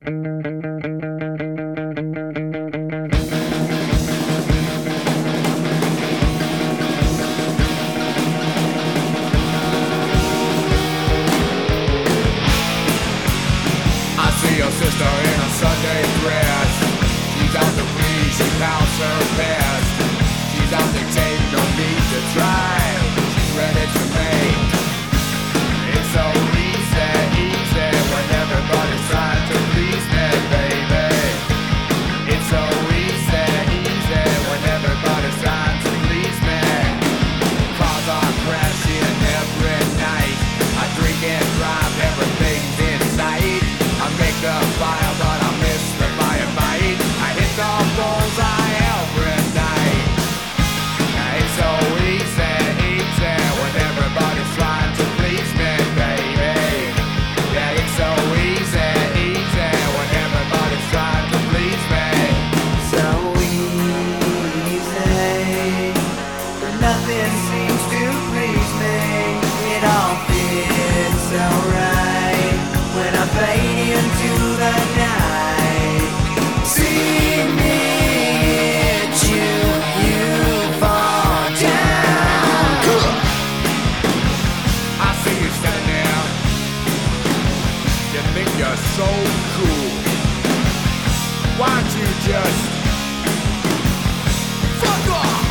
Your sister in a Sunday dress. She's out to please, she pounds her best. She's out to take, no need to try. She's ready to make. It's so easy, easy when everybody's trying to please me, baby. It's so easy, easy when everybody's trying to please me. Cars are crashing every night. I drink and drive, everything's in sight. I make the fire, but I miss the firefight. I hit the bullseye every night. It's so easy, easy when everybody's trying to please me, baby. Yeah, it's so easy, easy when everybody's trying to please me. So easy, but nothing seems to please me. It all fits so right when I fade into the night. See me hit you, you fall down. I see you standing there. You think you're so cool. Why don't you just fuck off?